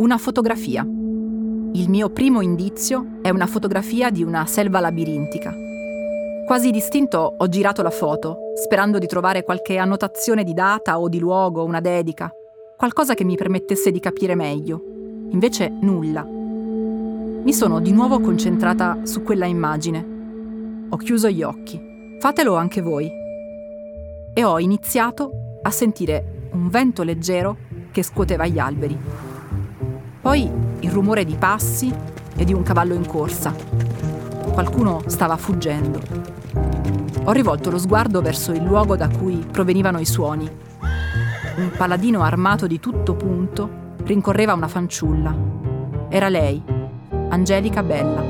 Una fotografia. Il mio primo indizio è una fotografia di una selva labirintica. Quasi d'istinto ho girato la foto, sperando di trovare qualche annotazione di data o di luogo, una dedica, qualcosa che mi permettesse di capire meglio. Invece nulla. Mi sono di nuovo concentrata su quella immagine. Ho chiuso gli occhi. Fatelo anche voi. E ho iniziato a sentire un vento leggero che scuoteva gli alberi. Poi il rumore di passi e di un cavallo in corsa. Qualcuno stava fuggendo. Ho rivolto lo sguardo verso il luogo da cui provenivano i suoni. Un paladino armato di tutto punto rincorreva una fanciulla. Era lei, Angelica Bella.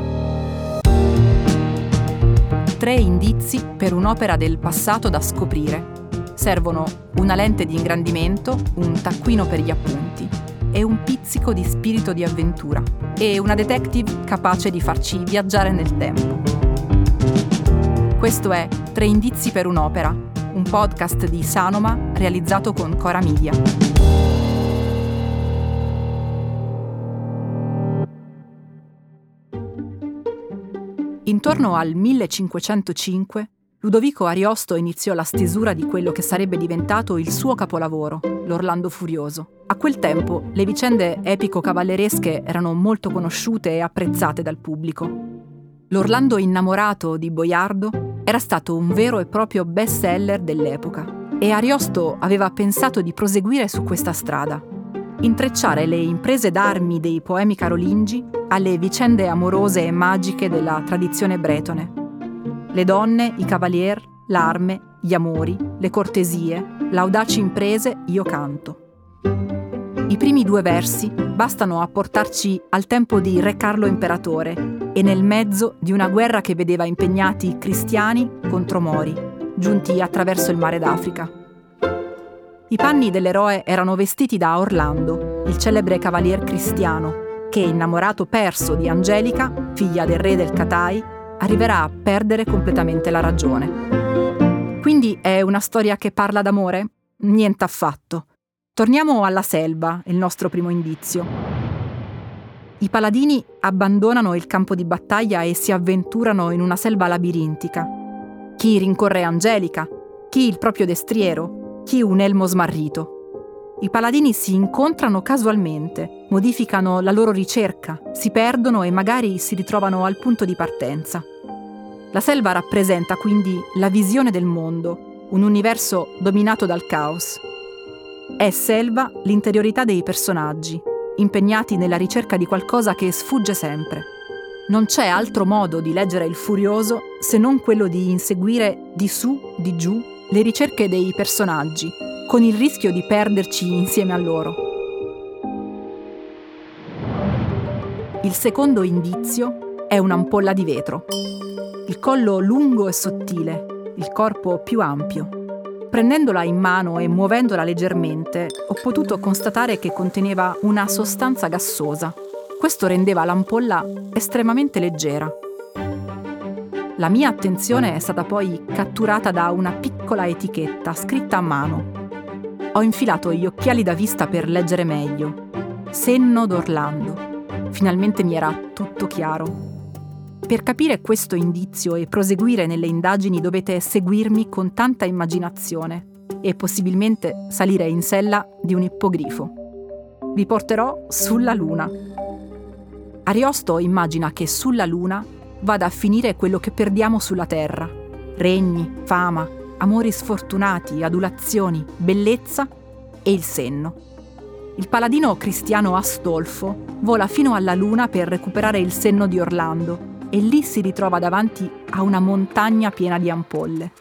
3 indizi per un'opera del passato da scoprire. Servono una lente di ingrandimento, un taccuino per gli appunti e un pizzico di spirito di avventura e una detective capace di farci viaggiare nel tempo. Questo è 3 indizi per un'opera, un podcast di Sanoma realizzato con Cora Media. Intorno al 1505, Ludovico Ariosto iniziò la stesura di quello che sarebbe diventato il suo capolavoro, l'Orlando Furioso. A quel tempo le vicende epico-cavalleresche erano molto conosciute e apprezzate dal pubblico. L'Orlando innamorato di Boiardo era stato un vero e proprio best-seller dell'epoca e Ariosto aveva pensato di proseguire su questa strada, intrecciare le imprese d'armi dei poemi carolingi alle vicende amorose e magiche della tradizione bretone. Le donne, i cavalier, l'arme, gli amori, le cortesie, l'audaci imprese, io canto. I primi 2 versi bastano a portarci al tempo di Re Carlo Imperatore e nel mezzo di una guerra che vedeva impegnati cristiani contro mori, giunti attraverso il mare d'Africa. I panni dell'eroe erano vestiti da Orlando, il celebre cavalier cristiano, che, innamorato perso di Angelica, figlia del re del Catai, arriverà a perdere completamente la ragione. Quindi è una storia che parla d'amore? Niente affatto. Torniamo alla selva, il nostro primo indizio. I paladini abbandonano il campo di battaglia e si avventurano in una selva labirintica. Chi rincorre Angelica, chi il proprio destriero, chi un elmo smarrito. I paladini si incontrano casualmente, modificano la loro ricerca, si perdono e magari si ritrovano al punto di partenza. La selva rappresenta quindi la visione del mondo, un universo dominato dal caos. È selva l'interiorità dei personaggi, impegnati nella ricerca di qualcosa che sfugge sempre. Non c'è altro modo di leggere il Furioso se non quello di inseguire di su, di giù, le ricerche dei personaggi, con il rischio di perderci insieme a loro. Il secondo indizio è un'ampolla di vetro. Il collo lungo e sottile, il corpo più ampio. Prendendola in mano e muovendola leggermente, ho potuto constatare che conteneva una sostanza gassosa. Questo rendeva l'ampolla estremamente leggera. La mia attenzione è stata poi catturata da una piccola etichetta scritta a mano. Ho infilato gli occhiali da vista per leggere meglio. Senno d'Orlando. Finalmente mi era tutto chiaro. Per capire questo indizio e proseguire nelle indagini dovete seguirmi con tanta immaginazione e possibilmente salire in sella di un ippogrifo. Vi porterò sulla Luna. Ariosto immagina che sulla Luna vada a finire quello che perdiamo sulla Terra. Regni, fama, amori sfortunati, adulazioni, bellezza e il senno. Il paladino cristiano Astolfo vola fino alla Luna per recuperare il senno di Orlando e lì si ritrova davanti a una montagna piena di ampolle.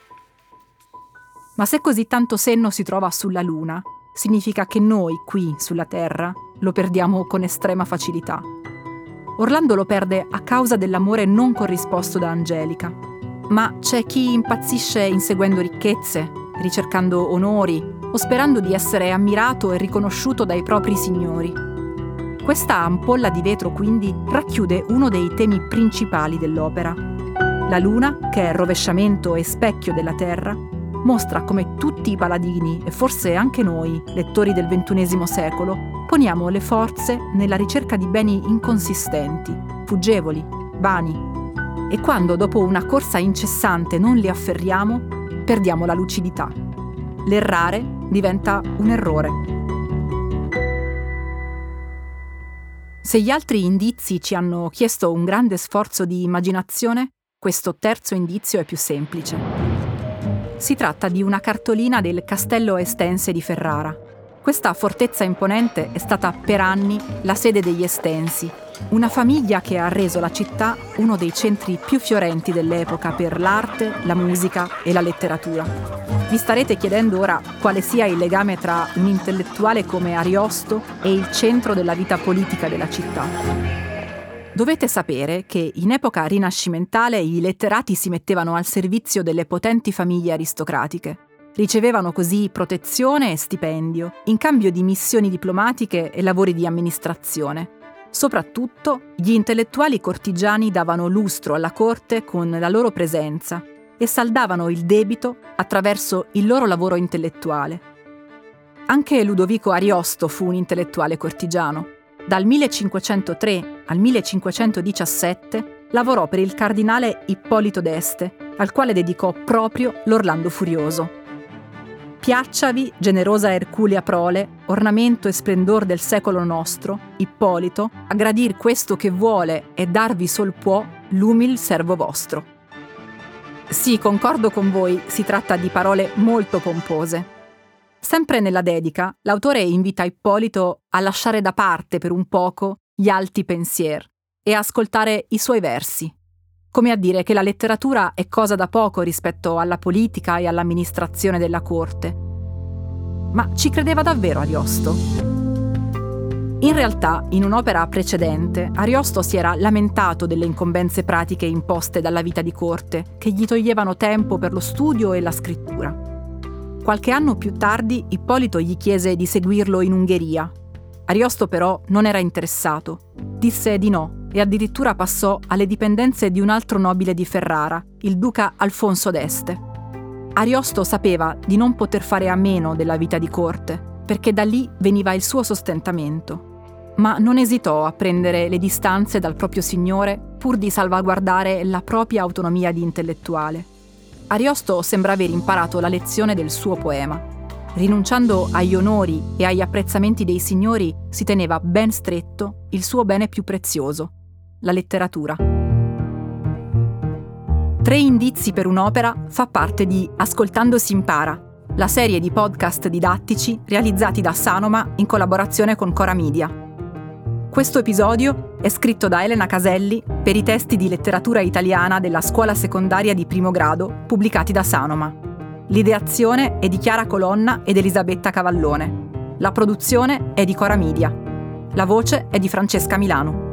Ma se così tanto senno si trova sulla Luna, significa che noi, qui sulla Terra, lo perdiamo con estrema facilità. Orlando lo perde a causa dell'amore non corrisposto da Angelica. Ma c'è chi impazzisce inseguendo ricchezze, ricercando onori o sperando di essere ammirato e riconosciuto dai propri signori. Questa ampolla di vetro quindi racchiude uno dei temi principali dell'opera. La Luna, che è rovesciamento e specchio della Terra, mostra come tutti i paladini, e forse anche noi, lettori del XXI secolo, poniamo le forze nella ricerca di beni inconsistenti, fuggevoli, vani. E quando dopo una corsa incessante non li afferriamo, perdiamo la lucidità. L'errare diventa un errore. Se gli altri indizi ci hanno chiesto un grande sforzo di immaginazione, questo terzo indizio è più semplice. Si tratta di una cartolina del Castello Estense di Ferrara. Questa fortezza imponente è stata per anni la sede degli Estensi, una famiglia che ha reso la città uno dei centri più fiorenti dell'epoca per l'arte, la musica e la letteratura. Vi starete chiedendo ora quale sia il legame tra un intellettuale come Ariosto e il centro della vita politica della città. Dovete sapere che in epoca rinascimentale i letterati si mettevano al servizio delle potenti famiglie aristocratiche. Ricevevano così protezione e stipendio, in cambio di missioni diplomatiche e lavori di amministrazione. Soprattutto, gli intellettuali cortigiani davano lustro alla corte con la loro presenza e saldavano il debito attraverso il loro lavoro intellettuale. Anche Ludovico Ariosto fu un intellettuale cortigiano. Dal 1503 al 1517 lavorò per il cardinale Ippolito d'Este, al quale dedicò proprio l'Orlando Furioso. Piacciavi, generosa Erculea prole, ornamento e splendor del secolo nostro, Ippolito, a gradir questo che vuole e darvi sol può l'umil servo vostro. Sì, concordo con voi, si tratta di parole molto pompose. Sempre nella dedica, l'autore invita Ippolito a lasciare da parte per un poco gli alti pensier e a ascoltare i suoi versi, come a dire che la letteratura è cosa da poco rispetto alla politica e all'amministrazione della corte. Ma ci credeva davvero Ariosto? In realtà, in un'opera precedente, Ariosto si era lamentato delle incombenze pratiche imposte dalla vita di corte, che gli toglievano tempo per lo studio e la scrittura. Qualche anno più tardi Ippolito gli chiese di seguirlo in Ungheria. Ariosto però non era interessato. Disse di no e addirittura passò alle dipendenze di un altro nobile di Ferrara, il duca Alfonso d'Este. Ariosto sapeva di non poter fare a meno della vita di corte, perché da lì veniva il suo sostentamento. Ma non esitò a prendere le distanze dal proprio signore pur di salvaguardare la propria autonomia di intellettuale. Ariosto sembra aver imparato la lezione del suo poema. Rinunciando agli onori e agli apprezzamenti dei signori, si teneva ben stretto il suo bene più prezioso, la letteratura. 3 indizi per un'opera fa parte di Ascoltando si impara, la serie di podcast didattici realizzati da Sanoma in collaborazione con Cora Media. Questo episodio è scritto da Elena Caselli per i testi di letteratura italiana della scuola secondaria di primo grado pubblicati da Sanoma. L'ideazione è di Chiara Colonna ed Elisabetta Cavallone. La produzione è di Cora Media. La voce è di Francesca Milano.